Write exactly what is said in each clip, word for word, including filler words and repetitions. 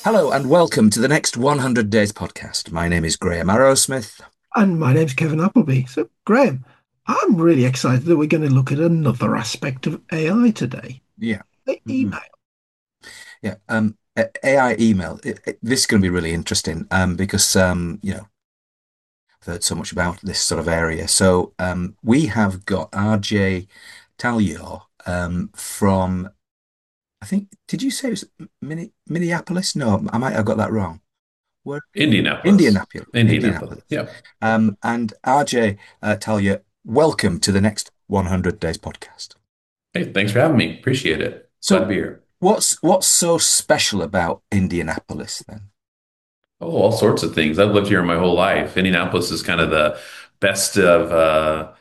Hello and welcome to the next one hundred Days podcast. My name is Graham Arrowsmith. And my name's Kevin Appleby. So, Graham, I'm really excited that we're going to look at another aspect of A I today, Yeah. the Mhm. email. Yeah. Um, A- AI email. It- it- this is going to be really interesting um, because, um, you know, I've heard so much about this sort of area. So um, we have got R J Talio um, from, I think, did you say it was Minne Minneapolis? No, I might have got that wrong. Where? Indianapolis. Indianapolis. Indianapolis. Indianapolis. Yeah. Um, and R J uh, Talia, welcome to the next one hundred Days podcast. Hey, thanks for having me. Appreciate it. Glad to So be here. what's what's so special about Indianapolis then? Oh, all sorts of things. I've lived here my whole life. Indianapolis is kind of the best of uh,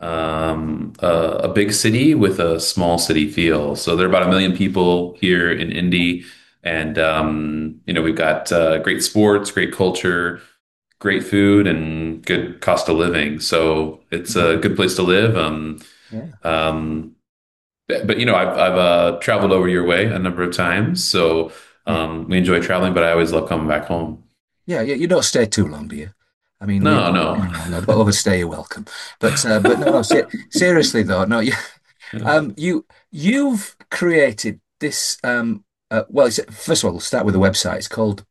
um, uh, a big city with a small city feel. So there are about a million people here in Indy, and um, you know we've got uh, great sports, great culture, great food, and good cost of living. So it's a good place to live. Um, Yeah. um, But, but, you know, I've I've uh, traveled over your way a number of times, so Yeah. um, we enjoy traveling. But I always love coming back home. Yeah, yeah, you don't stay too long, do you? I mean, we No, no. no, no, but overstay you're welcome. But uh, but no, no, se seriously though, no, you Yeah. um you you've created this um uh, well, it's, first of all, we'll start with the website. It's called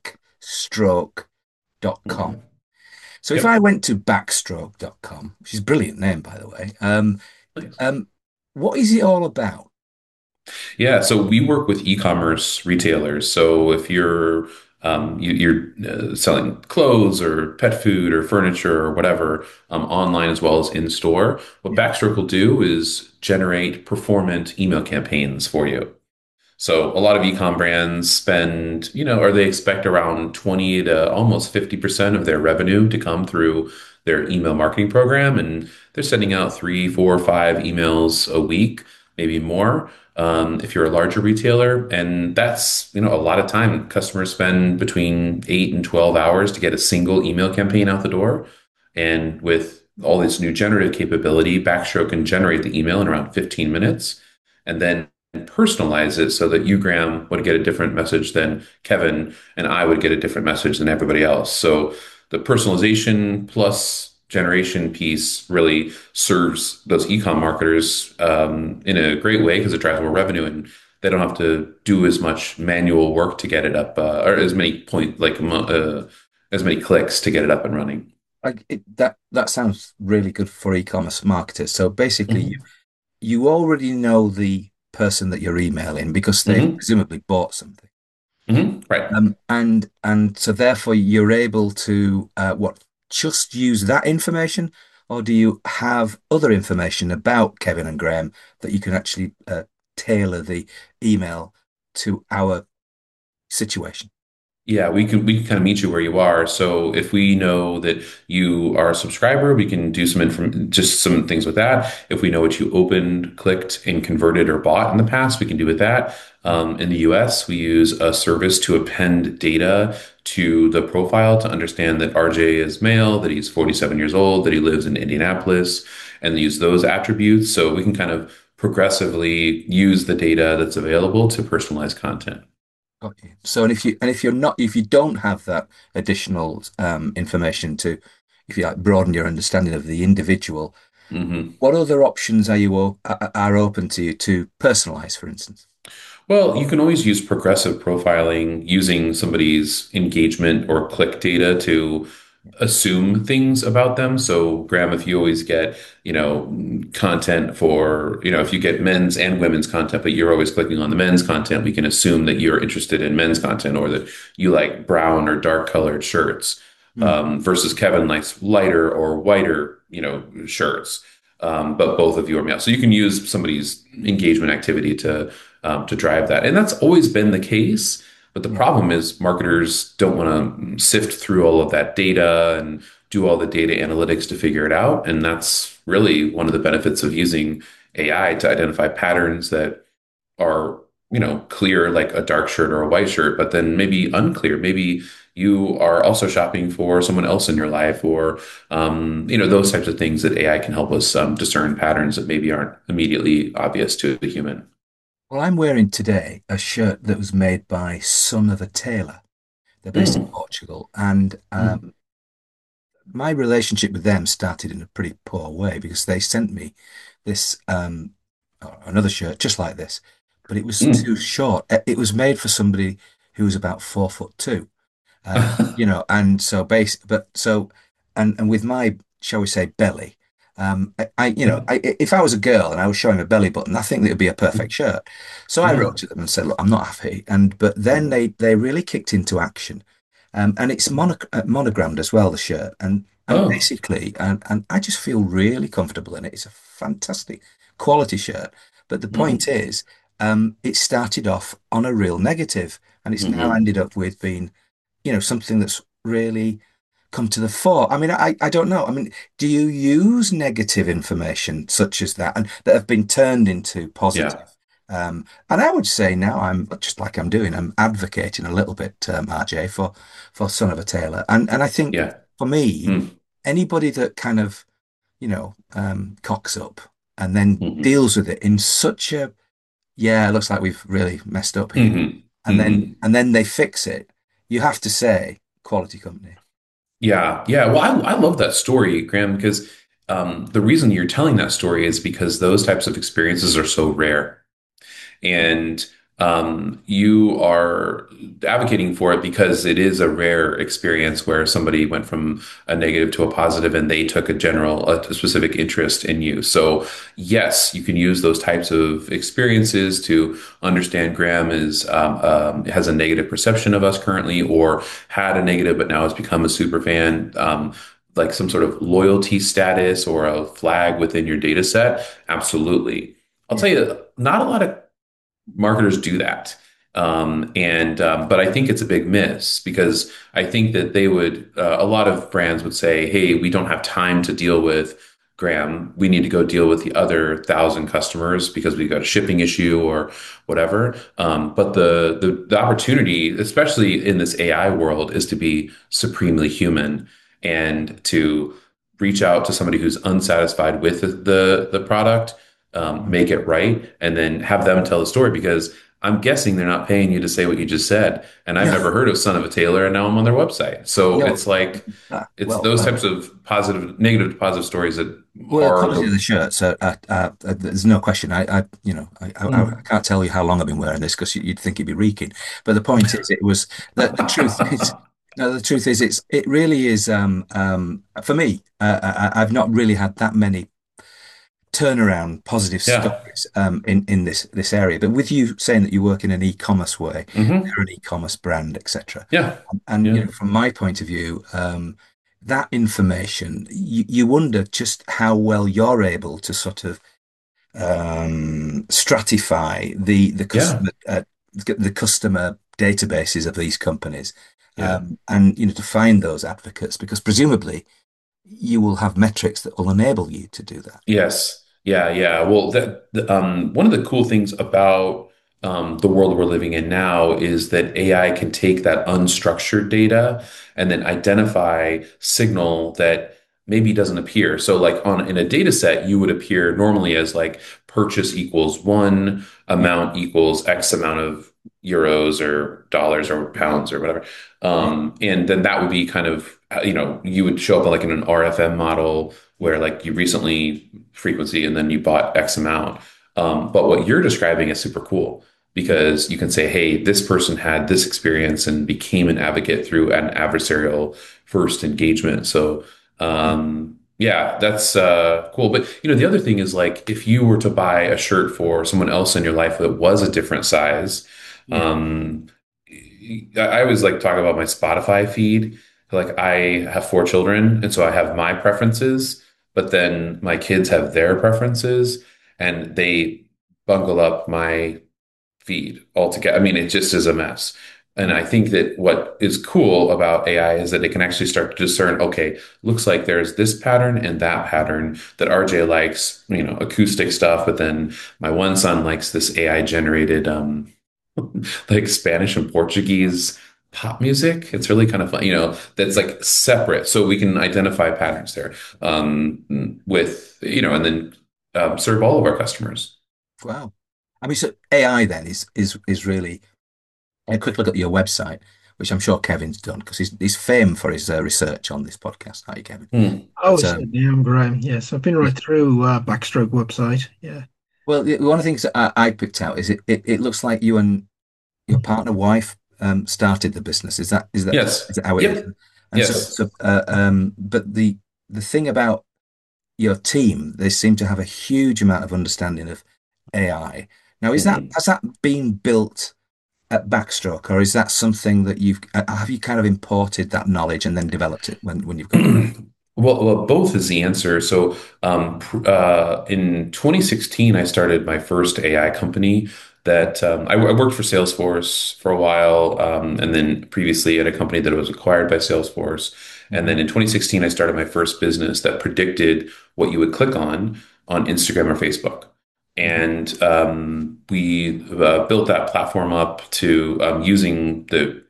backstroke dot com. Mhm. So if I Yep. went to backstroke dot com, which is a brilliant name by the way, um Nice. um what is it all about? Yeah, so we work with e-commerce retailers. So if you're um, you, you're uh, selling clothes or pet food or furniture or whatever um, online as well as in store, what Yeah. Backstroke will do is generate performant email campaigns for you. So a lot of e-com brands spend, you know, or they expect around twenty to almost fifty percent of their revenue to come through their email marketing program. And they're sending out three, four, five emails a week, maybe more, um, if you're a larger retailer. And that's, you know, a lot of time. Customers spend between eight and twelve hours to get a single email campaign out the door. And with all this new generative capability, Backstroke can generate the email in around fifteen minutes. And then personalize it so that you, Graham, would get a different message than Kevin, and I would get a different message than everybody else. So the personalization plus generation piece really serves those e-com marketers um, in a great way because it drives more revenue and they don't have to do as much manual work to get it up uh, or as many point like uh, as many clicks to get it up and running. Like it, that that sounds really good for e-commerce marketers. So basically you Hmm. you already know the person that you're emailing because they've Hmm. presumably bought something. Hmm. Right. Um, and and so therefore you're able to uh, what just use that information, or do you have other information about Kevin and Graham that you can actually uh, tailor the email to our situation? Yeah, we can we can kind of meet you where you are. So if we know that you are a subscriber, we can do some inform just some things with that. If we know what you opened, clicked, and converted or bought in the past, we can do with that. Um, in the U S, we use a service to append data to the profile to understand that R J is male, that he's forty-seven years old, that he lives in Indianapolis, and use those attributes. So we can kind of progressively use the data that's available to personalize content. Got you. So, and if you and if you're not, if you don't have that additional um, information to, if you like, broaden your understanding of the individual, Mhm. what other options are you o- are are open to you to personalize, for instance? Well, you can always use progressive profiling using somebody's engagement or click data to assume things about them. So, Graham, if you always get, you know, content for, you know, if you get men's and women's content, but you're always clicking on the men's content, we can assume that you're interested in men's content or that you like brown or dark colored shirts, Hmm. um, versus Kevin likes lighter or whiter, you know, shirts. Um, but both of you are male. So you can use somebody's engagement activity to um, to drive that. And that's always been the case. But the Yeah. problem is marketers don't want to sift through all of that data and do all the data analytics to figure it out. And that's really one of the benefits of using A I to identify patterns that are, you know, clear like a dark shirt or a white shirt, but then maybe unclear. Maybe you are also shopping for someone else in your life or, um, you know, those types of things that A I can help us um, discern patterns that maybe aren't immediately obvious to the human. Well, I'm wearing today a shirt that was made by Son of a Tailor. They're based in Mm, Portugal, and mm, um, my relationship with them started in a pretty poor way because they sent me this um, uh, another shirt just like this, but it was too mm. short. Uh, It was made for somebody who was about four foot two, um, you know, and so base, but so, and and with my, shall we say, belly, um, I, I, you know, Yeah. I, if I was a girl and I was showing a belly button, I think that would be a perfect shirt. So I wrote Yeah. to them and said, look, I'm not happy, and but then they they really kicked into action. Um, and it's mono uh, monogrammed as well, the shirt. And and Oh. basically, and, and I just feel really comfortable in it. It's a fantastic quality shirt. But the point Mm, is, um, it started off on a real negative, and it's now hmm. ended up with being, you know, something that's really come to the fore. I mean, I, I don't know. I mean, do you use negative information such as that and that have been turned into Yeah. positive? Um, and I would say now I'm just like I'm doing, I'm advocating a little bit, um, R J, for for Son of a Tailor. And and I think Yeah. for me, Mm, anybody that kind of, you know, um, cocks up and then hmm. deals with it in such a, yeah, it looks like we've really messed up here. Hmm. And then Hmm. and then they fix it. You have to say quality company. Yeah, yeah. Well, I, I love that story, Graham, because um, the reason you're telling that story is because those types of experiences are so rare. And um, you are advocating for it because it is a rare experience where somebody went from a negative to a positive and they took a general, a, a specific interest in you. So yes, you can use those types of experiences to understand Graham is um, um, has a negative perception of us currently, or had a negative but now has become a super fan. Um, like some sort of loyalty status or a flag within your data set. Absolutely. I'll Yeah. tell you, not a lot of marketers do that. Um, and um, but I think it's a big miss because I think that they would uh, a lot of brands would say, "Hey, we don't have time to deal with Graham. We need to go deal with the other thousand customers because we got a shipping issue or whatever." Um, but the, the the opportunity, especially in this A I world, is to be supremely human and to reach out to somebody who's unsatisfied with the the, the product, um, make it right, and then have them tell the story because I'm guessing they're not paying you to say what you just said. And I've never No, heard of Son of a Tailor, and now I'm on their website. So no. it's like Ah, it's well, those um, types of positive, negative to positive stories that well, the are quality of the the shirt. So, uh, uh, uh, there's no question. I, I, you know, I, I, I Mm. can't tell you how long I've been wearing this because you'd think it'd be reeking. But the point is, it was that the truth is, no, the truth is, it's it really is. Um, um, for me, uh, I, I've not really had that many turnaround positive Yeah. stories um, in in this this area. But with you saying that you work in an e-commerce way, Hmm. they're an e-commerce brand, et cetera. Yeah. And, and you Yeah. know, from my point of view, um, that information, you, you wonder just how well you're able to sort of um, stratify the the Yeah. customer uh, the customer databases of these companies, Yeah. um, and you know to find those advocates because presumably you will have metrics that will enable you to do that. Yes. Yeah, yeah. Well, that the, um, one of the cool things about um, the world we're living in now is that A I can take that unstructured data and then identify signal that maybe doesn't appear. So, like on in a data set, you would appear normally as like purchase equals one, Yeah, amount equals X amount of euros or dollars or pounds or whatever. yeah, Um, and then that would be kind of, uh, you know, you would show up like in an R F M model where like you recently frequency and then you bought X amount. Um, but what you're describing is super cool yeah, because you can say, hey, this person had this experience and became an advocate through an adversarial first engagement. So, yeah, um, yeah, that's uh, cool. But you know, the other thing is like if you were to buy a shirt for someone else in your life that was a different size, yeah, um, I I always like talk about my Spotify feed. Like I have four children, and so I have my preferences, but then my kids have their preferences, and they bungle up my feed altogether. I mean, it just is a mess. And yeah, I think that what is cool about A I is that it can actually start to discern, okay, looks like there's this pattern and that pattern that R J likes, you know, acoustic stuff, but then my one son likes this A I generated um like Spanish and Portuguese pop music. It's really kind of fun, you know, that's like separate. So we can identify patterns there um, with, you know, and then um, serve all of our customers. wow. I mean, so A I then is is is really a quick look at your website, which I'm sure Kevin's done because he's he's famed for his uh, research on this podcast. Hi, Kevin. Hmm. Oh, But um, certainly, I'm Graham. Yes, I've been right through uh, Backstroke website. Yeah. well, the- one of the things that I, I picked out is it, it it looks like you and your partner wife um, started the business. Is that is that Yes. is that how it is? Yep. And so Yes. so uh, um, but the the thing about your team, they seem to have a huge amount of understanding of A I. Now, is that Mhm. has that been built at Backstroke, or is that something that you've uh, have you kind of imported that knowledge and then developed it when when you've got Well, well, both is the answer. So, um, pr- uh, in twenty sixteen, I started my first A I company that um, I, I worked for Salesforce for a while, um, and then previously at a company that was acquired by Salesforce. And then Mhm. in twenty sixteen, I started my first business that predicted what you would click on on Instagram or Facebook. Mhm. And um, we uh, built that platform up to um, using the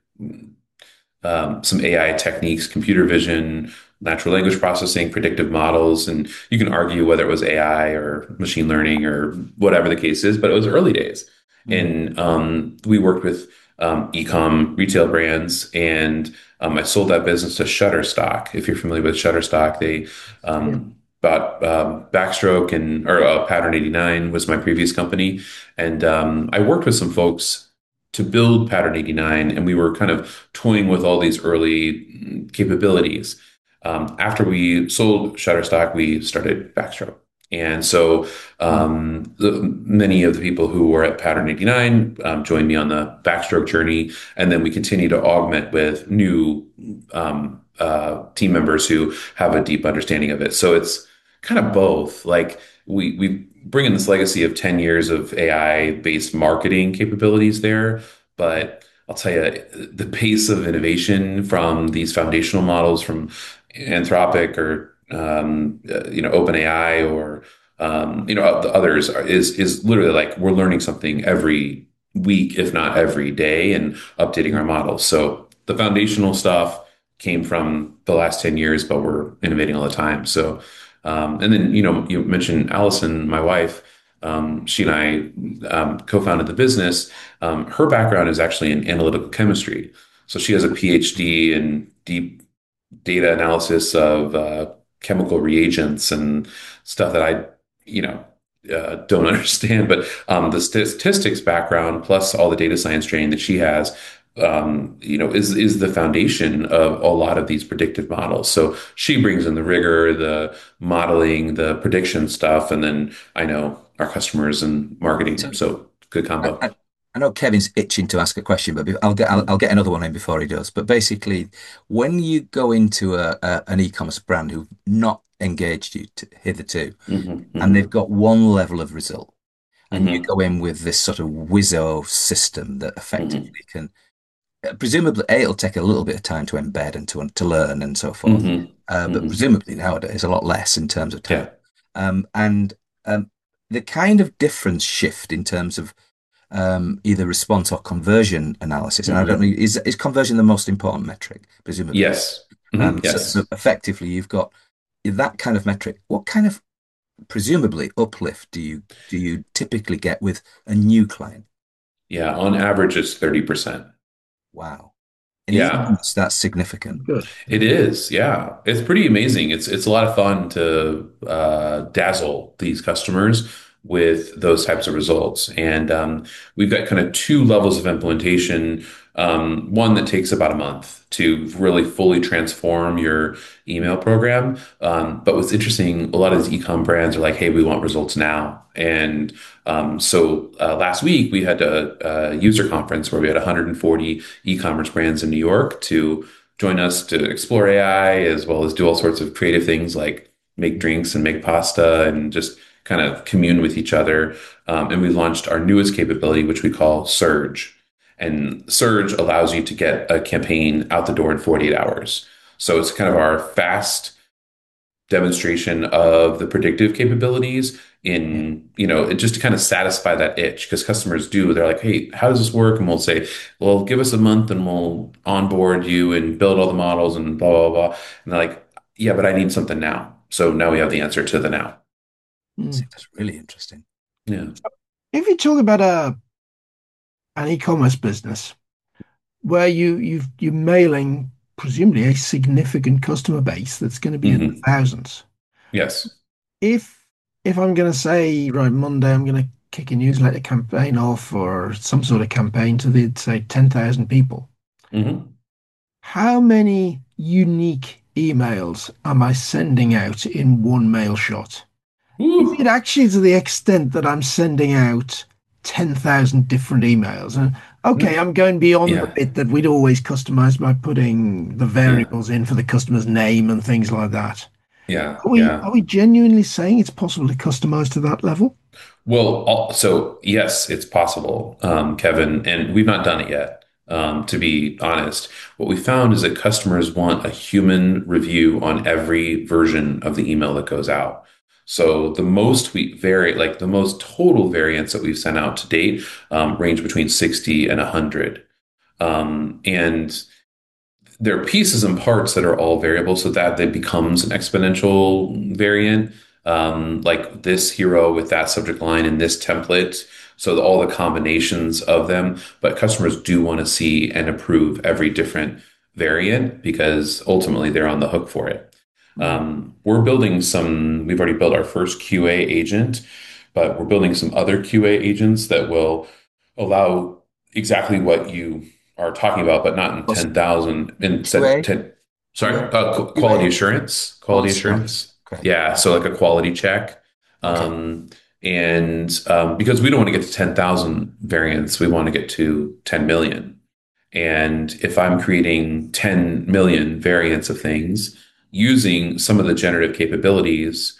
um, some A I techniques, computer vision, natural language processing, predictive models, and you can argue whether it was A I or machine learning or whatever the case is, but it was early days. Mhm. And um, we worked with um, e-com retail brands, and um, I sold that business to Shutterstock. If you're familiar with Shutterstock, they Yeah. um, bought um, Backstroke and or uh, Pattern eighty-nine was my previous company, and um, I worked with some folks to build Pattern eighty-nine, and we were kind of toying with all these early mm, capabilities. Um, after we sold Shutterstock, we started Backstroke. And so Mhm. um, the, many of the people who were at Pattern eighty-nine um, joined me on the Backstroke journey. And then we continue to augment with new um, uh, team members who have a deep understanding of it. So it's kind of both. Like we, we bring in this legacy of ten years of A I based marketing capabilities there. But I'll tell you, the pace of innovation from these foundational models from Anthropic or um, uh, you know OpenAI or um, you know the others are, is is literally like we're learning something every week, if not every day, and updating our models. So the foundational stuff came from the last ten years, but we're innovating all the time. So um, and then you know you mentioned Allison, my wife. Um, she and I um, co-founded the business. Um, her background is actually in analytical chemistry. So she has a PhD in deep data analysis of uh, chemical reagents and stuff that I, you know, uh, don't understand. But um, the statistics background plus all the data science training that she has, um, you know, is is the foundation of a lot of these predictive models. So she brings in the rigor, the modeling, the prediction stuff, and then I know our customers and marketing. So So good I, combo. I, I know Kevin's itching to ask a question, but be- I'll get I'll, I'll get another one in before he does. But basically, when you go into a, a an e-commerce brand who've not engaged you to, hitherto, Hmm. and they've Hmm. got one level of result, and you Hmm. go in with this sort of wizzo system that Hmm. effectively can uh, presumably A, it'll take a little bit of time to embed and to to learn and so forth. Hmm. Uh, but Hmm. presumably nowadays a lot less in terms of time. Yeah. Um, and um, the kind of difference shift in terms of um, either response or conversion analysis. And I don't know, Hmm. is is conversion the most important metric? Presumably. Yes. Hmm. Um, so, so Yes. effectively, you've got that kind of metric. What kind of presumably uplift do you do you typically get with a new client? Yeah. On average, it's thirty percent. Wow. In Yeah, e-commerce, that's significant. Good. it is. Yeah. It's pretty amazing. It's it's a lot of fun to uh, dazzle these customers with those types of results. And um, we've got kind of two levels of implementation. Um, one that takes about a month to really fully transform your email program. Um, but what's interesting, a lot of these e-com brands are like, "Hey, we want results now." And um, so uh, last week we had a, a user conference where we had one hundred forty e-commerce brands in New York to join us to explore A I as well as do all sorts of creative things like make drinks and make pasta and just kind of commune with each other. Um, and we launched our newest capability, which we call Surge. And Surge allows you to get a campaign out the door in forty-eight hours. So it's kind of our fast demonstration of the predictive capabilities Yeah. in, you know, just to kind of satisfy that itch because customers do. They're like, hey, how does this work? And we'll say, well, give us a month and we'll onboard you and build all the models and blah, blah, blah. And they're like, yeah, but I need something now. So now we have the answer to the now. See, Mm. that's really interesting. Yeah. If you talk about a an e-commerce business where you you've you're mailing presumably a significant customer base that's going to be in the Hmm. thousands. Yes. If if I'm going to say, right, Monday I'm going to kick a newsletter campaign off or some sort of campaign to the say ten thousand people, Hmm. how many unique emails am I sending out in one mail shot? Is it Woo. actually to the extent that I'm sending out ten thousand different emails? And okay, Mm. I'm going beyond the Yeah. bit that we'd always customize by putting the Yeah. variables in for the customer's name and things like that. Yeah. Are we Yeah. are we genuinely saying it's possible to customize to that level? Well, al- so yes, it's possible, um, Kevin, and we've not done it yet. Um, to be honest, what we found is that customers want a human review on every version of the email that goes out. So the most we vary, like the most total variants that we've sent out to date, um, range between sixty and one hundred. Um, and there are pieces and parts that are all variable so that they becomes an exponential variant, um, like this hero with that subject line and this template. So the, all the combinations of them, but customers do want to see and approve every different variant because ultimately they're on the hook for it. Mm. Um, we're building some, we've already built our first Q A agent, but we're building some other Q A agents that will allow exactly what you are talking about, but not in What's ten thousand, instead Q A? ten, sorry, Q A? uh, qu- Q A? quality assurance, quality Quality. Okay. assurance. Okay. Yeah. So like a quality check. Okay. Um, and um, because we don't want to get to ten thousand variants, we want to get to ten million. And if I'm creating ten million variants of things using some of the generative capabilities,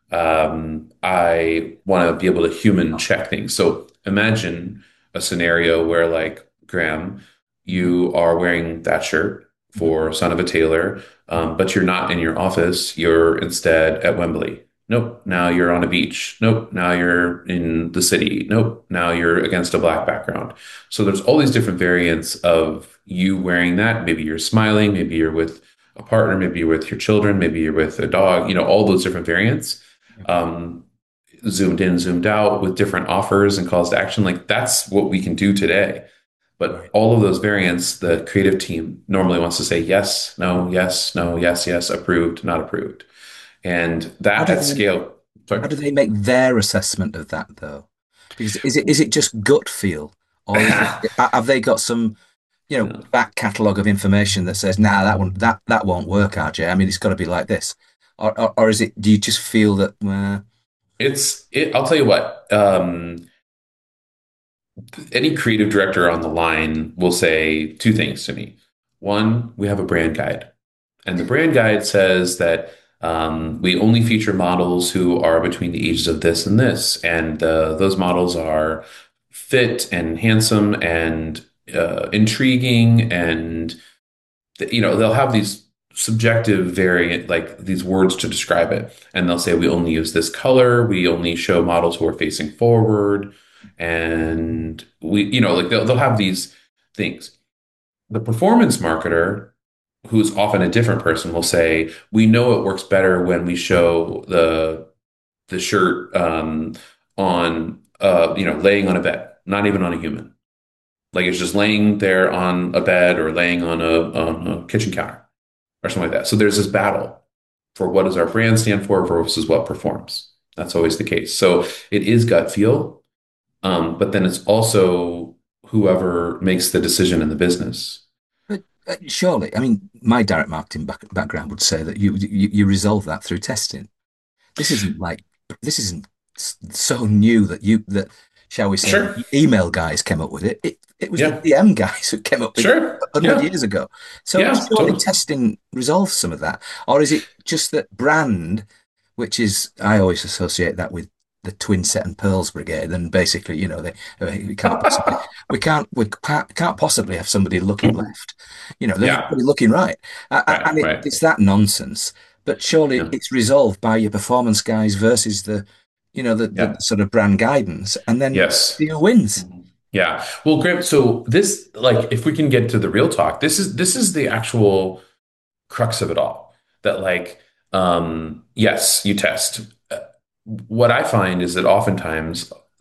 um, I want to be able to human check things. So imagine a scenario where, like, Graham, you are wearing that shirt Mhm. for Son of a Tailor, um, but you're not in your office. You're instead at Wembley. Nope. Now you're on a beach. Nope. Now you're in the city. Nope. Now you're against a black background. So there's all these different variants of you wearing that. Maybe you're smiling, maybe you're with a partner, maybe you're with your children, maybe you're with a dog, you know, all those different variants. Yeah. Um, Zoomed in, zoomed out with different offers and calls to action. Like that's what we can do today. But Right. all of those variants, the creative team normally wants to say yes, no, yes, no, yes, yes, approved, not approved. And How that do at they scale, how sorry. do they make their assessment of that though? Because is it is it just gut feel, or is it have they got some, you know, back catalogue of information that says, nah, that one that that won't work, R J. I mean, it's got to be like this, or, or or is it? Do you just feel that? Uh, It's it, I'll tell you what. Um, any creative director on the line will say two things to me. One, we have a brand guide, and the brand guide says that um, we only feature models who are between the ages of this and this, and uh, those models are fit and handsome and uh, intriguing, and you know they'll have these subjective variant like these words to describe it, and they'll say we only use this color, we only show models who are facing forward, and we you know like they'll, they'll have these things. The performance marketer, who's often a different person, will say, "We know it works better when we show the the shirt um, on, uh, you know, laying on a bed, not even on a human. Like it's just laying there on a bed or laying on a on a kitchen counter or something like that." So there's this battle for what does our brand stand for versus what performs. That's always the case. So it is gut feel, um, but then it's also whoever makes the decision in the business. but uh, surely, I mean, my direct marketing back, background would say that you, you you resolve that through testing. This isn't like this isn't s- so new that you that shall we say Sure. the email guys came up with it. It it was the Yeah. D M guys who came up with it Sure. a hundred Yeah. years ago. So Yeah. surely Totally. testing resolves some of that, or is it just that brand, which is I always associate that with the Twin Set and Pearls Brigade, and basically, you know, they we can't possibly we can't we can't, can't possibly have somebody looking left, you know, there's Yeah. somebody looking right, Uh, uh, Right. and it, Right. it's that nonsense. But surely Yeah. it's resolved by your performance guys versus the, you know, the, the Yeah. sort of brand guidance, and then Yes. see who wins. Mhm. Yeah. Well, Graham, so this, like, if we can get to the real talk, this is this is the actual crux of it all. That, like, um, yes, you test. Uh, What I find is that oftentimes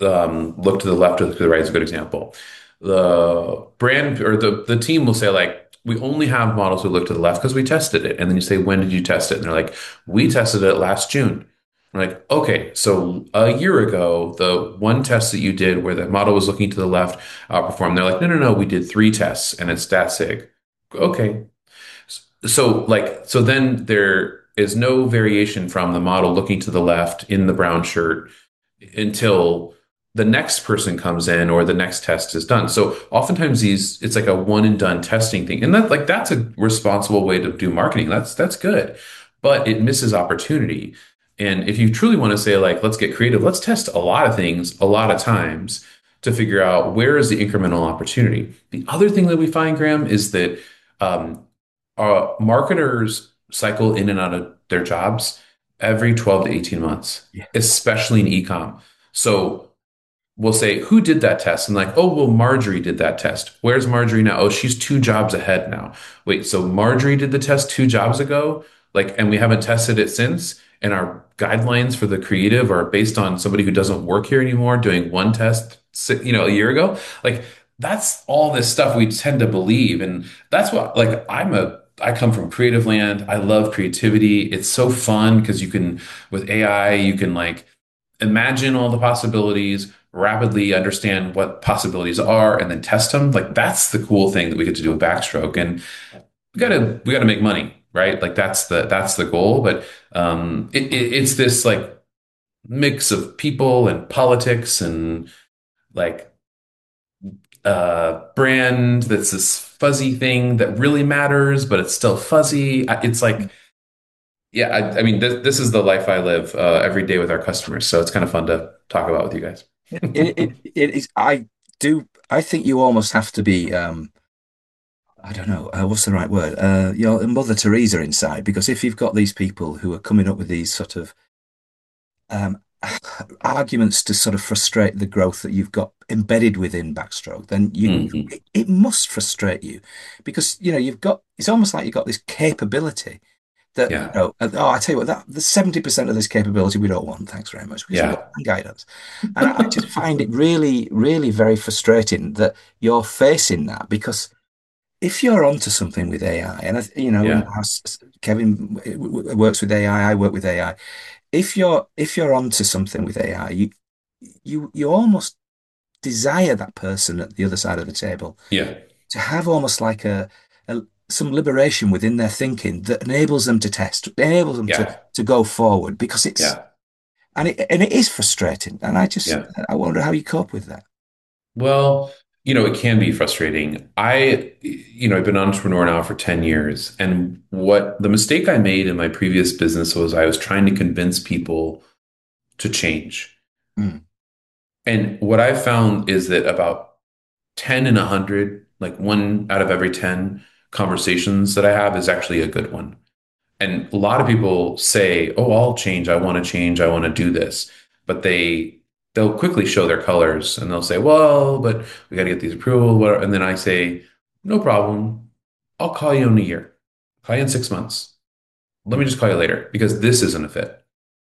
um, look to the left or look to the right is a good example. The brand or the, the team will say like, we only have models who look to the left because we tested it. And then you say, when did you test it? And they're like, we tested it last June. I'm like, okay, so a year ago, the one test that you did where the model was looking to the left outperformed. They're like, no, no, no, we did three tests and it's stat sig. Okay. So like, so then there is no variation from the model looking to the left in the brown shirt until the next person comes in or the next test is done. So oftentimes these, it's like a one and done testing thing. And that like, that's a responsible way to do marketing. That's, that's good, but it misses opportunity. And if you truly want to say like, let's get creative, let's test a lot of things a lot of times to figure out where is the incremental opportunity. The other thing that we find, Graham, is that um, uh, marketers cycle in and out of their jobs every twelve to eighteen months, Yeah. especially in e-com. So we'll say, who did that test? And like, oh, well, Marjorie did that test. Where's Marjorie now? Oh, she's two jobs ahead now. Wait, so Marjorie did the test two jobs ago? Like, and we haven't tested it since? And our guidelines for the creative are based on somebody who doesn't work here anymore doing one test, you know, a year ago? Like, that's all this stuff we tend to believe. And that's what, like, I'm a, I come from creative land. I love creativity. It's so fun because you can, with A I, you can like imagine all the possibilities, rapidly understand what possibilities are, and then test them. Like that's the cool thing that we get to do with Backstroke. And we gotta we gotta make money, right? Like that's the that's the goal. But um, it, it, it's this like mix of people and politics and like uh brand that's this fuzzy thing that really matters, but it's still fuzzy. I- It's like, yeah, I, I mean, this, this is the life I live uh, every day with our customers. So it's kind of fun to talk about with you guys. It, it, it is, I do, I think you almost have to be, um, I don't know, uh, what's the right word? Uh, you're a Mother Teresa inside, because if you've got these people who are coming up with these sort of um, arguments to sort of frustrate the growth that you've got embedded within Backstroke, then you Hmm. it, it must frustrate you because you know you've got it's almost like you've got this capability that you Yeah. know. Oh, I tell you what, that the seventy percent of this capability we don't want. Thanks very much. We just want Yeah. guidance, and I just find it really, really very frustrating that you're facing that because if you're onto something with A I, and I- you know, and Yeah. as Kevin w- w- works with A I, I I work with A I. If you're if you're onto something with A I, you you you almost desire that person at the other side of the table Yeah. to have almost like a, a some liberation within their thinking that enables them to test, enables them to Yeah. to go forward because it's Yeah. and it and it is frustrating. And I just Yeah. I wonder how you cope with that. Well, you know, it can be frustrating. I, you know, I've been an entrepreneur now for ten years. And what the mistake I made in my previous business was I was trying to convince people to change. Mm. And what I found is that about ten in a hundred, like one out of every ten conversations that I have is actually a good one. And a lot of people say, "Oh, I'll change. I want to change. I want to do this." But they they'll quickly show their colors and they'll say, "Well, but we got to get these approval." whatever." And then I say, "No problem. I'll call you in a year. Call you in six months. Let me just call you later because this isn't a fit."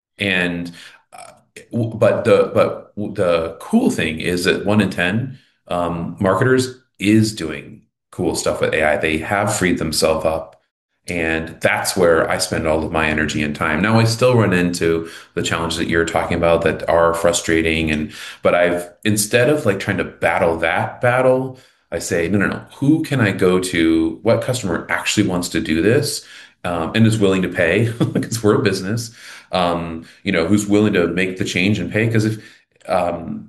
And uh, but the but the cool thing is that one in ten um, marketers is doing cool stuff with A I. They have freed themselves up, and that's where I spend all of my energy and time. Now I still run into the challenges that you're talking about that are frustrating, and but I've instead of like trying to battle that battle, I say, no, no, no. Who can I go to? What customer actually wants to do this? Um, and is willing to pay because we're a business, um, you know, who's willing to make the change and pay. Because if um,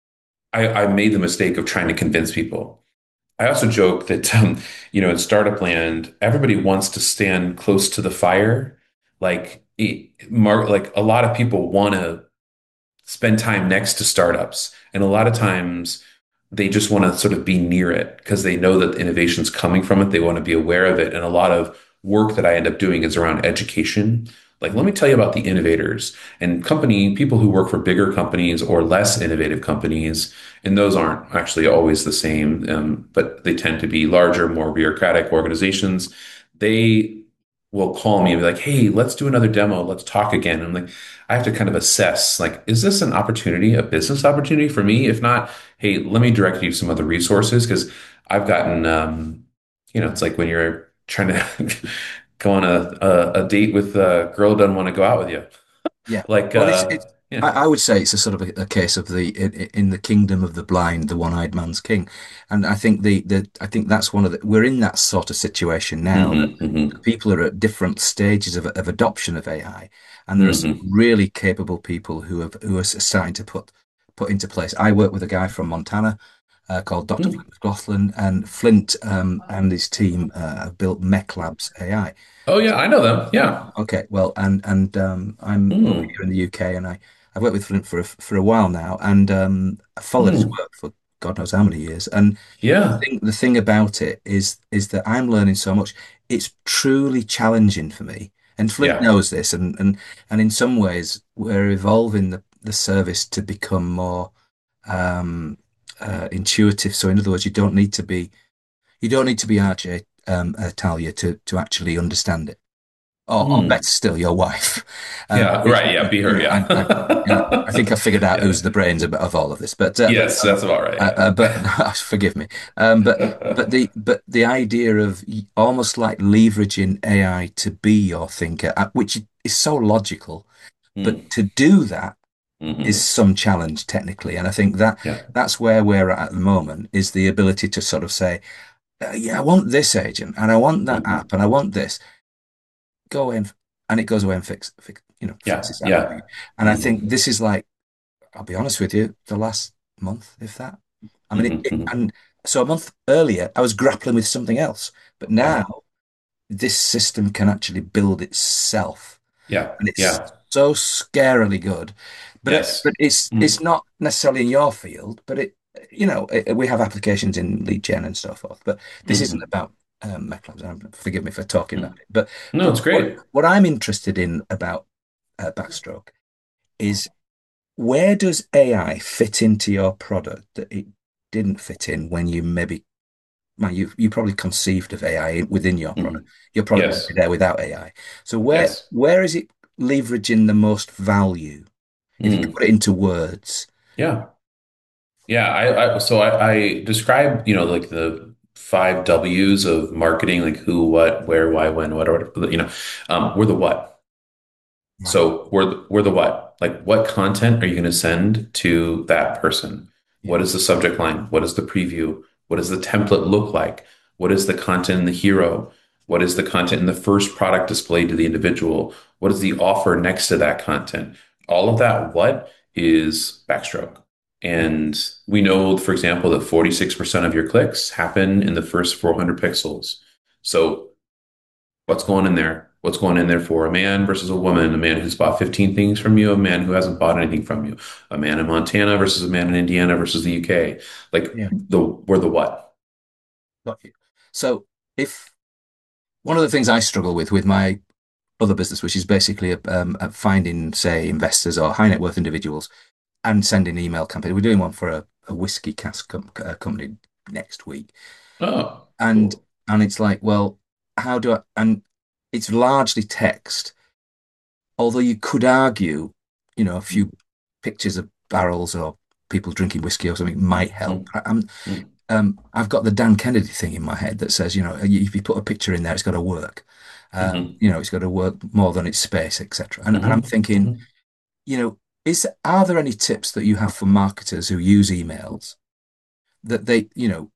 I, I made the mistake of trying to convince people. I also joke that, um, you know, in startup land, everybody wants to stand close to the fire. Like, it, mar- like a lot of people want to spend time next to startups, and a lot of times they just want to sort of be near it because they know that the innovation's coming from it. They want to be aware of it, and a lot of work that I end up doing is around education. Like, let me tell you about the innovators and company people who work for bigger companies or less innovative companies. And those aren't actually always the same, um, but they tend to be larger, more bureaucratic organizations. They will call me and be like, "Hey, let's do another demo. Let's talk again." And I'm like, I have to kind of assess, like, is this an opportunity, a business opportunity for me? If not, hey, let me direct you to some other resources because I've gotten, um, you know, it's like when you're trying to go on a, a, a date with a girl who doesn't want to go out with you. Yeah. Like, Well, it's uh, it's. I, yeah. I would say it's a sort of a, a case of the in, in the kingdom of the blind, the one-eyed man's king, and I think the the I think that's one of the we're in that sort of situation now that Hmm. Hmm. people are at different stages of, of adoption of A I, and there are some Hmm. really capable people who have who are starting to put put into place. I work with a guy from Montana uh, called doctor Hmm. Flint McLaughlin, and Flint um, and his team uh, have built Mech Labs A I. Oh yeah, I know them. Yeah. Okay, well, and and um, I'm over Mm. here in the U K, and I I've worked with Flint for a, for a while now, and um, I followed his Mm. work for God knows how many years. And the Yeah. thing the thing about it is is that I'm learning so much. It's truly challenging for me, and Flint Yeah. knows this, and and and in some ways we're evolving the the service to become more um, uh, intuitive. So in other words, you don't need to be you don't need to be R J um, uh, Talia to to actually understand it. Or, or better Mm. still, your wife. Um, Yeah. it- Right. Yeah. Be you her. know, Yeah. and I, you know, I think I figured out Yeah. who's the brains of, of all of this. But uh, but Yes, um, that's about right. uh, uh, but Yeah. forgive me. Um, but but the but the idea of y- almost like leveraging A I to be your thinker, uh, which is so logical, but Mm. to do that is Hmm. some challenge technically, and I think that Yeah. that's where we're at at the moment is the ability to sort of say, uh, yeah, I want this agent, and I want that Hmm. app, and I want this go away and, and it goes away and fix, fix you know, Yeah. fixes that for you. Yeah. And I think Hmm. this is like, I'll be honest with you, the last month, if that. I mean, it, Hmm. it- Hmm. and so a month earlier, I was grappling with something else, but now Yeah. this system can actually build itself, Yeah. and it's Yeah. so scarily good. But it, Yes. but it's it's Mm. not necessarily in your field, but it, you know, it, we have applications in lead gen and so forth. But this isn't Hmm. about um, MechLabs. Um, Forgive me for talking about Mm. it, but No, but it's what great. what I'm interested in about uh, Backstroke is where does A I fit into your product that it didn't fit in when you maybe, man, you you probably conceived of A I within your product. Hmm. Your product wouldn't be Yes. there without A I. So where Yes. where is it leveraging the most value? If you could Mm. put it into words. Yeah. Yeah. I, I so I, I describe, you know, like the five W's of marketing, like who, what, where, why, when, what, or, you know, um, we're the what. Right. So we're the, we're the what? Like what content are you going to send to that person? Yeah. What is the subject line? What is the preview? What does the template look like? What is the content in the hero? What is the content in the first product displayed to the individual? What is the offer next to that content? All of that what is backstroke. Yeah. And we know, for example, that forty-six percent of your clicks happen in the first four hundred pixels. So what's going in there? What's going in there for a man versus a woman, a man who's bought fifteen things from you, a man who hasn't bought anything from you, a man in Montana versus a man in Indiana versus the U K. Like Yeah. the we're the what? Got you. So if one of the things I struggle with with my other business, which is basically um, uh, finding, say, investors or high net worth individuals and sending email campaigns. We're doing one for a, a whiskey cask com uh, company next week, Oh, and cool. and it's like, well, how do I? And it's largely text, although you could argue, you know, a few pictures of barrels or people drinking whiskey or something might help. Mm, I, I'm, mm, um, I've got the Dan Kennedy thing in my head that says, you know, if you put a picture in there, it's got to work. Um, mm, you know, it's got to work more than its space, et cetera. And, and I'm mm, thinking, mm. you know, is are there any tips that you have for marketers who use emails that they, you know,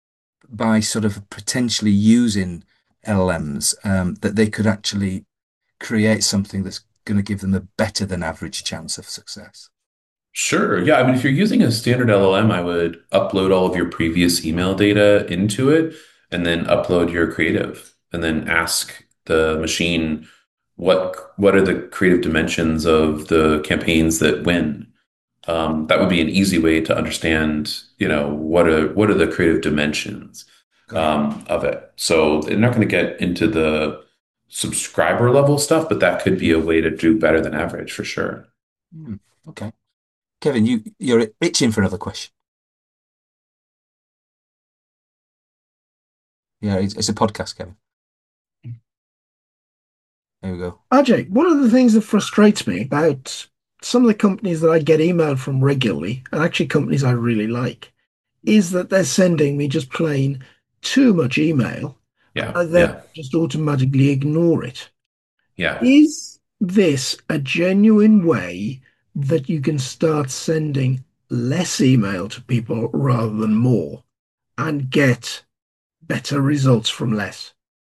by sort of potentially using L L Ms, um, that they could actually create something that's going to give them a better than average chance of success? Sure. Yeah. I mean, if you're using a standard L L M, I would upload all of your previous email data into it and then upload your creative and then ask the machine what what are the creative dimensions of the campaigns that win. Um, that would be an easy way to understand, you know, what are what are the creative dimensions Got it. um, of it. So they're not going to get into the subscriber level stuff, but that could be Yeah. a way to do better than average for sure. Hmm. Okay. Kevin, you you're itching for another question. Yeah, it's, it's a podcast, Kevin. There we go. Ajay, one of the things that frustrates me about some of the companies that I get emailed from regularly, and actually companies I really like, is that they're sending me just plain too much email, and Yeah, I then yeah, just automatically ignore it. yeah. Is this a genuine way that you can start sending less email to people rather than more and get better results from less?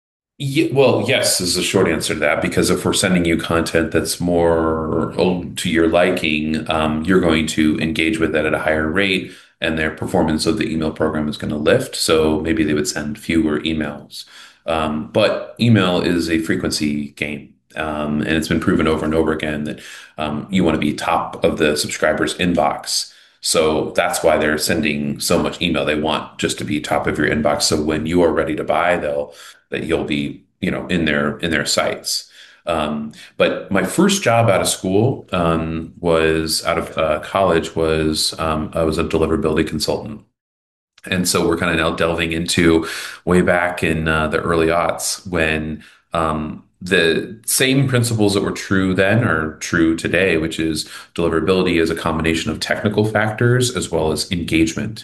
Ye- well, yes is the short answer to that because if we're sending you content that's more oh, to your liking, um, you're going to engage with that at a higher rate, and their performance of the email program is going to lift. So maybe they would send fewer emails. Um, but email is a frequency game. Um, and it's been proven over and over again that um, you want to be top of the subscriber's inbox. So that's why they're sending so much email. They want just to be top of your inbox. So when you are ready to buy, they'll that you'll be, you know, in their in their sites. Um, but my first job out of school um, was out of uh, college was um, I was a deliverability consultant. And so we're kind of now delving into way back in uh, the early aughts when um, the same principles that were true then are true today, which is deliverability is a combination of technical factors as well as engagement.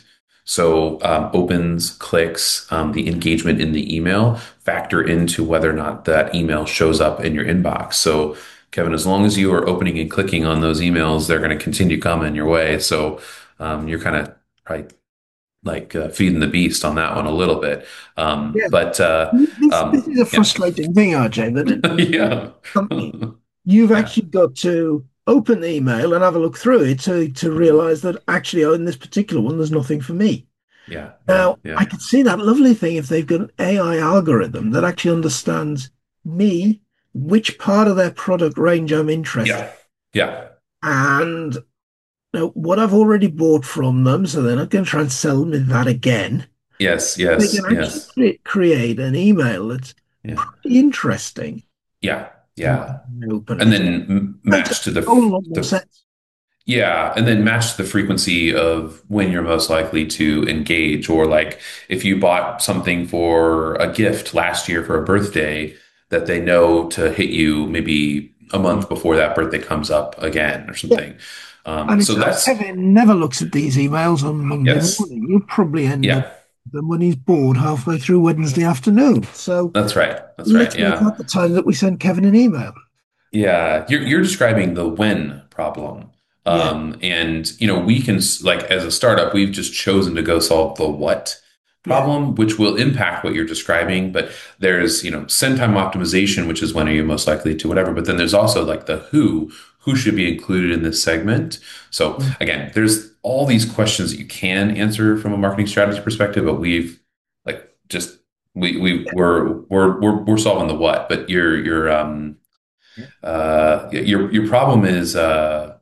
So um, opens, clicks, um, the engagement in the email factor into whether or not that email shows up in your inbox. So Kevin, as long as you are opening and clicking on those emails, they're going to continue coming your way. So um, you're kind of probably like uh, feeding the beast on that one a little bit. Um, Yeah. but uh, This, this um, is a yeah, frustrating thing, R J, that in yeah, company, you've yeah, actually got to open the email and have a look through it to, to realize that actually, oh, in this particular one, there's nothing for me. yeah, yeah, Now, I yeah, could see that lovely thing if they've got an A I algorithm that actually understands me, which part of their product range I'm interested yeah, yeah. in, and you know, what I've already bought from them, so they're not going to try and sell me that again. Yes, They yes, can actually yes, cre- create an email that's yeah, pretty interesting yeah, when yeah. I open And it. then m- Makes a match to the whole lot more the sense. Yeah, and then match the frequency of when you're most likely to engage. Or like if you bought something for a gift last year for a birthday, that they know to hit you maybe a month before that birthday comes up again or Yeah. something. Um, And so it's uh, that's Kevin never looks at these emails on Monday yes, morning. He'll probably end up yeah, with them when he's bored halfway through Wednesday afternoon. So that's right, that's right, literally yeah. at the time that we send Kevin an email. Yeah, you're you're describing the when problem. Yeah. Um, and you know, we can s- like as a startup, we've just chosen to go solve the what Yeah. problem, which will impact what you're describing. But there's, you know, send time optimization, which is when are you most likely to whatever. But then there's also like the who, who should be included in this segment. So Mm. again, there's all these questions that you can answer from a marketing strategy perspective, but we've like just we we we're we're we're we're solving the what, but you're you're um Yeah. uh, your your problem is uh,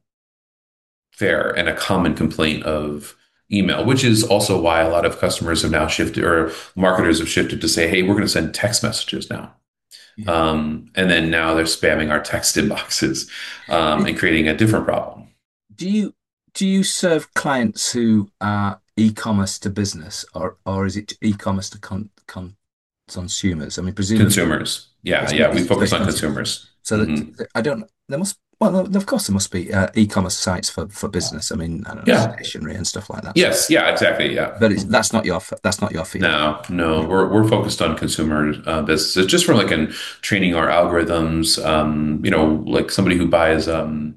fair and a common complaint of email, which is also why a lot of customers have now shifted or marketers have shifted to say, "Hey, we're going to send text messages now," Yeah. um, and then now they're spamming our text inboxes um, and creating a different problem. Do you do you serve clients who are e-commerce to business, or or is it e-commerce to con, con consumers? I mean, presumably Consumers, yeah, it's, yeah, we it's, focus it's on consumers. consumers. So Hmm. that I don't. There must well, no, of course there must be uh, e-commerce sites for for business. I mean, I don't know, Yeah, stationery and stuff like that. So, yes, yeah, exactly, yeah. but it's, Mhm. that's not your f- that's not your field. No, no, No. we're we're focused on consumer uh, businesses just from like in training our algorithms. Um, you know, like somebody who buys um,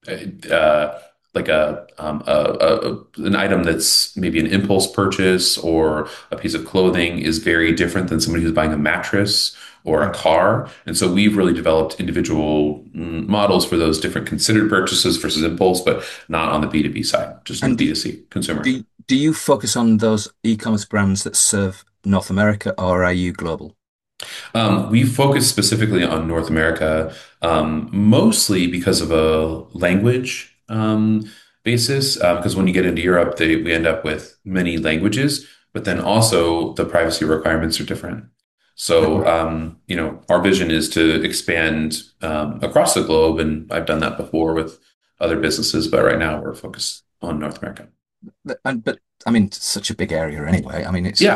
uh, like a, um, a, a an item that's maybe an impulse purchase or a piece of clothing is very different than somebody who's buying a mattress or a Mm. car. And so we've really developed individual mm, models for those different considered purchases versus impulse, but not on the B two B side, just on the And do, B two C consumer. do do you focus on those e-commerce brands that serve North America, or are you global? Um, we focus specifically on North America, um, mostly because of a language um, basis. Because when you get into Europe, they, we end up with many languages, but then also the privacy requirements are different. So, Right. um, you know, our vision is to expand um, across the globe, and I've done that before with other businesses, but right now we're focused on North America. But- And but I mean, it's such a big area anyway. I mean, it's Yeah.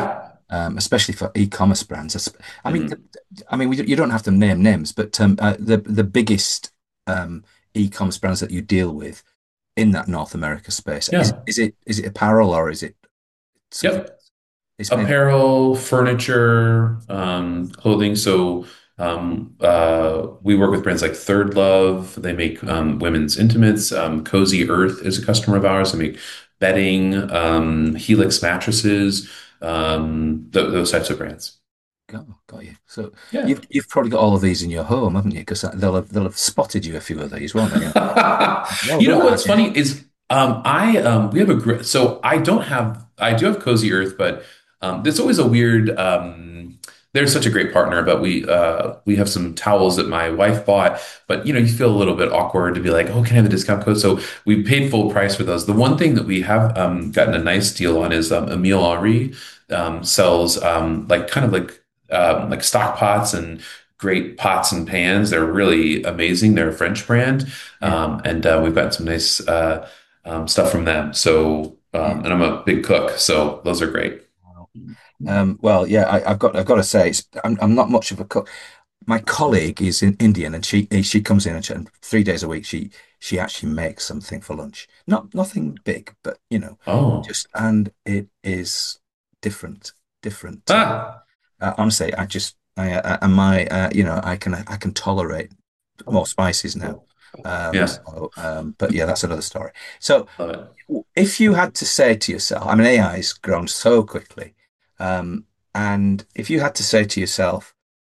um, especially for e-commerce brands. Es- I mean, the, Mhm. I mean, we, you don't have to name names, but um, uh, the the biggest um, e-commerce brands that you deal with in that North America space is Yeah. is it is it apparel or is it something? Yep. It's mainly Apparel, furniture, um, clothing. So um, uh, we work with brands like Third Love. They make um, women's intimates. Um, Cozy Earth is a customer of ours. They make bedding, um, Helix mattresses, um, th those types of brands. got, got you. So Yeah. you've you've probably got all of these in your home, haven't you? Because they'll have they'll have spotted you a few of these, won't they? And, well You know done, what's R J. funny is um, I um, we have a gr so I don't have I do have Cozy Earth, but um, there's always a weird. Um, they're such a great partner, but we uh, we have some towels that my wife bought, but you know you feel a little bit awkward to be like, oh, can I have a discount code? So we paid full price for those. The one thing that we have um, gotten a nice deal on is um, Emile Henry um, sells um, like kind of like um, like stock pots and great pots and pans. They're really amazing. They're a French brand. Yeah, Um, and uh, we've got some nice uh, um, stuff from them. So, yeah. um, and I'm a big cook, so those are great. Wow. Um, well, yeah, I, I've got I've got to say, it's, I'm I'm not much of a cook. My colleague is in Indian, and she she comes in and, she, and three days a week she she actually makes something for lunch. Not nothing big, but you know, Oh, just and it is different, different. Uh, ah, uh, honestly, I just I, I and my uh, you know I can I can tolerate more spices now. Um, yeah, so, um, but yeah, that's another story. So, love it. if you had to say to yourself, I mean, A I has grown so quickly, um, and if you had to say to yourself,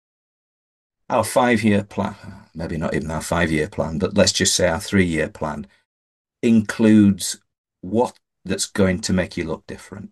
our five-year plan, maybe not even our five-year plan, but let's just say our three-year plan includes what that's going to make you look different.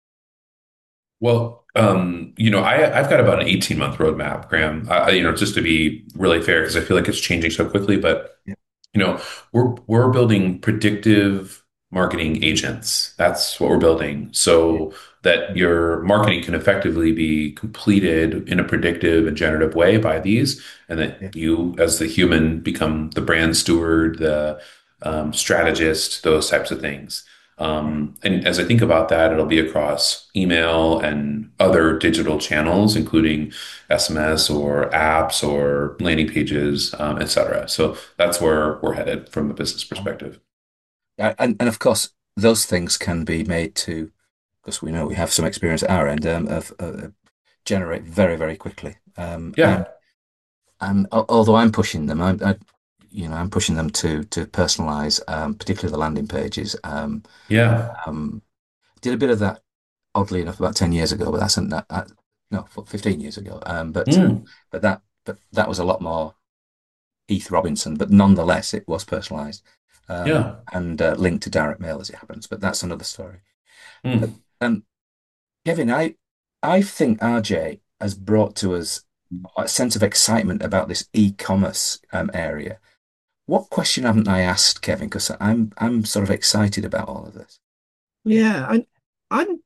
Well, um, you know, I, I've got about an eighteen month roadmap, Graham. I, you know, just to be really fair, because I feel like it's changing so quickly. But Yeah, you know, we're we're building predictive marketing agents. That's what we're building, yeah, so that your marketing can effectively be completed in a predictive and generative way by these, and that yeah, you, as the human, become the brand steward, the um, strategist, those types of things. yeah, Um, and as I think about that, it'll be across email and other digital channels, including S M S or apps or landing pages, um, et cetera. So that's where we're headed from a business perspective. yeah. And and of course, those things can be made to, because we know we have some experience at our end um, of uh, generate very, very quickly. Um, and Yeah. and al- although I'm pushing them, I'm, I, you know, I'm pushing them to to personalize, um, particularly the landing pages. Um, Yeah. um, did a bit of that, oddly enough, about ten years ago, but that's that, that no, fifteen years ago. Um, but uh, Mm. but that but that was a lot more Heath Robinson, but nonetheless, it was personalized um, Yeah. and uh, linked to direct mail as it happens. But that's another story. But Mm. um, Kevin, I I think R J has brought to us a sense of excitement about this e-commerce um, area. What question haven't I asked, Kevin? Because I'm I'm sort of excited about all of this. Yeah, I, I'm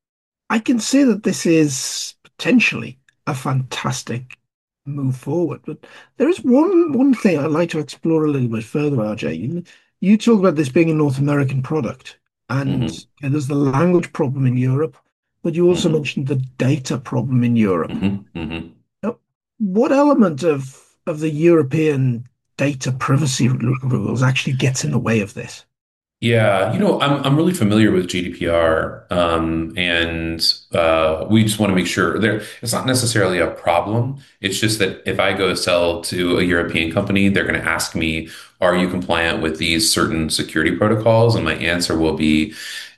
I can see that this is potentially a fantastic move forward, but there is one one thing I'd like to explore a little bit further, R J. You, you talk about this being a North American product, and Hmm. uh, there's the language problem in Europe, but you also Hmm. mentioned the data problem in Europe. Hmm. Hmm. Now, what element of of the European data privacy rules actually gets in the way of this? Yeah, you know, I'm I'm really familiar with G D P R, um, and uh, we just want to make sure there. It's not necessarily a problem. It's just that if I go sell to a European company, they're going to ask me, "Are you compliant with these certain security protocols?" And my answer will be,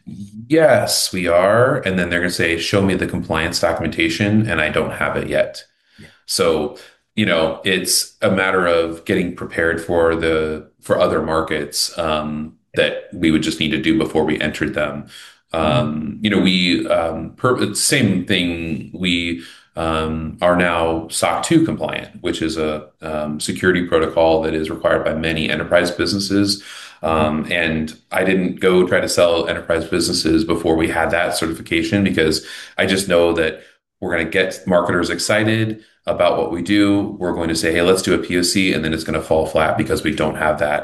"Yes, we are." And then they're going to say, "Show me the compliance documentation," and I don't have it yet. Yeah. So, you know, it's a matter of getting prepared for the for other markets um, that we would just need to do before we entered them. Mm. Um, you know, we um, per, same thing. We um, are now SOC two compliant, which is a um, security protocol that is required by many enterprise businesses. Mhm. Um, and I didn't go try to sell enterprise businesses before we had that certification because I just know that we're going to get marketers excited about what we do. We're going to say, hey, let's do a P O C, and then it's going to fall flat because we don't have that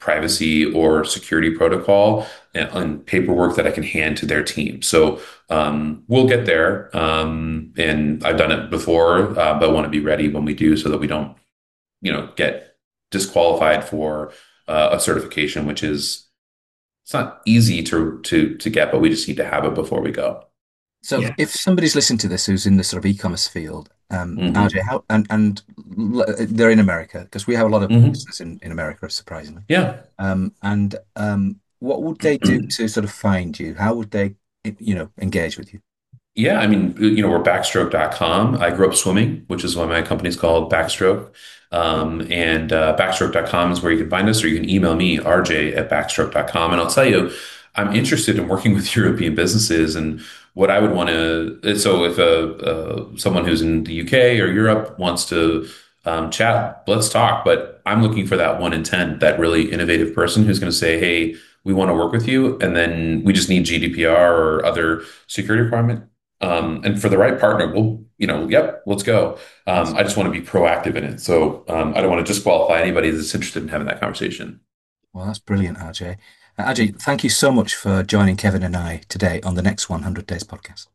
privacy or security protocol and, and paperwork that I can hand to their team. So um, we'll get there. Um, and I've done it before, uh, but want to be ready when we do so that we don't, you know, get disqualified for uh, a certification, which is it's not easy to to to get, but we just need to have it before we go. So if, Yeah. if somebody's listening to this who's in the sort of e-commerce field, um, R J, Hmm. how and and l- they're in America because we have a lot of Hmm. business in, in America, surprisingly. Yeah. Um, and um, what would they do to sort of find you? How would they, you know, engage with you? Yeah, I mean, you know, we're backstroke dot com. I grew up swimming, which is why my company's called Backstroke. Um, and uh, backstroke dot com is where you can find us, or you can email me, R J at backstroke dot com. And I'll tell you, I'm interested in working with European businesses and what I would want to. So if a, uh, someone who's in the U K or Europe wants to um, chat, let's talk. But I'm looking for that one in ten, that really innovative person who's going to say, hey, we want to work with you. And then we just need G D P R or other security requirement. Um, and for the right partner, we'll, you know, yep, let's go. Um, That's I just want to be proactive in it. So um, I don't want to disqualify anybody that's interested in having that conversation. well, that's brilliant, R J. Uh, R J, thank you so much for joining Kevin and I today on the next one hundred Days podcast.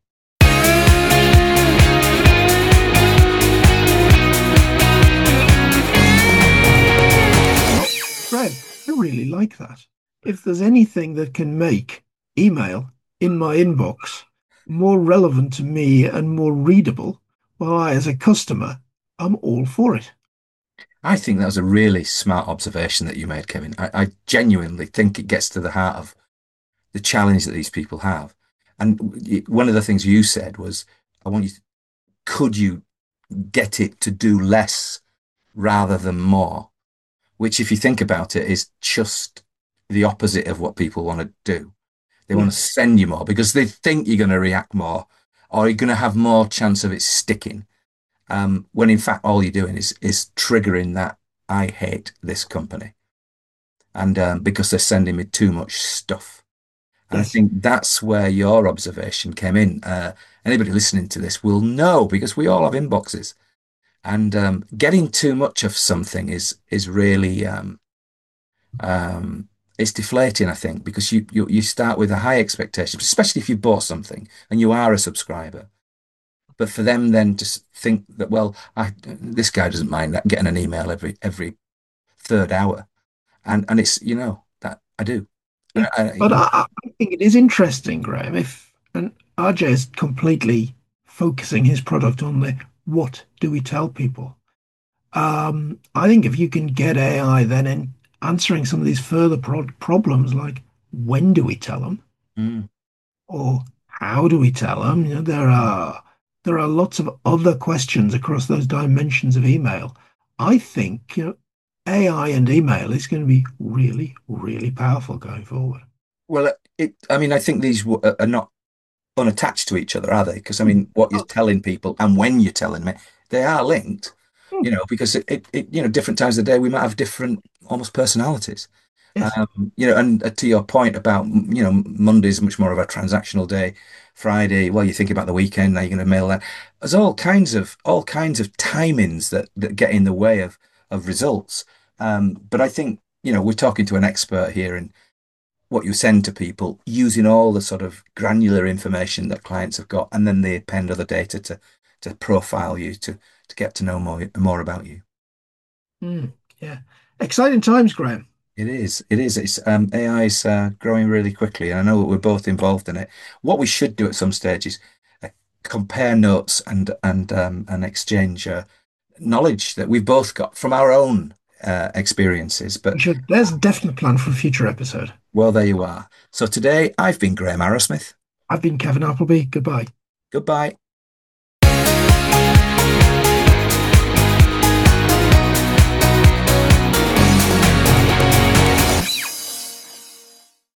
Graham, I really like that. If there's anything that can make email in my inbox more relevant to me and more readable, well, I, as a customer, I'm all for it. I think that was a really smart observation that you made, Kevin. I, I genuinely think it gets to the heart of the challenge that these people have. And y- one of the things you said was, I want you, to, could you get it to do less rather than more? Which, if you think about it, is just the opposite of what people want to do. They want Yeah. to send you more because they think you're going to react more or you're going to have more chance of it sticking. Um, when in fact, all you're doing is is triggering that I hate this company. And um, because they're sending me too much stuff. And I Yes. think that's where your observation came in. Uh, anybody listening to this will know because we all have inboxes. And um, getting too much of something is is really um, um, it's deflating, I think, because you, you you start with a high expectation, especially if you bought something and you are a subscriber. But for them then to think that, well, I, this guy doesn't mind that getting an email every every third hour, and and it's you know that I do. Yeah. I, I, But I, I think it is interesting, Graham, if and R J is completely focusing his product on the what do we tell people? Um, I think if you can get A I then in answering some of these further pro problems, like when do we tell them, mm, or how do we tell them? You know, there are there are lots of other questions across those dimensions of email. I think, you know, A I and email is going to be really, really powerful going forward. well, it. I mean, I think these w- are not unattached to each other, are they? Because I mean, what you're Oh, telling people and when you're telling me, they are linked. hmm, You know, because it, it, it you know, different times of the day we might have different almost personalities. yes, Um, you know, and uh, to your point about, you know, Monday's much more of a transactional day. Friday, well, you think about the weekend, now you're going to mail that. There's all kinds of all kinds of timings that that get in the way of of results. Um, but I think, you know, we're talking to an expert here in what you send to people using all the sort of granular information that clients have got, and then they append other data to to profile you to to get to know more more about you. hmm, yeah, exciting times, Graham. It is. It is. It's um, A I is uh, growing really quickly, and I know that we're both involved in it. What we should do at some stage is uh, compare notes and and um, and exchange uh, knowledge that we've both got from our own uh, experiences. But We should. There's a definite plan for a future episode. well, there you are. So today I've been Graham Arrowsmith. I've been Kevin Appleby. Goodbye. Goodbye.